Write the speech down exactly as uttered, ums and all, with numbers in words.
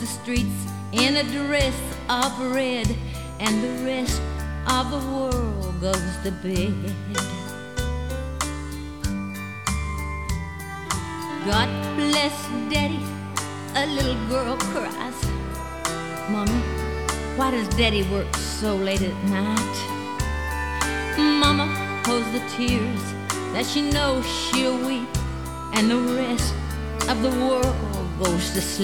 the streets in a dress of red, and the rest of the world goes to bed. God bless Daddy, a little girl cries, Mommy, why does Daddy work so late at night? Mama holds the tears that she knows she'll weep, and the rest of the world goes to sleep.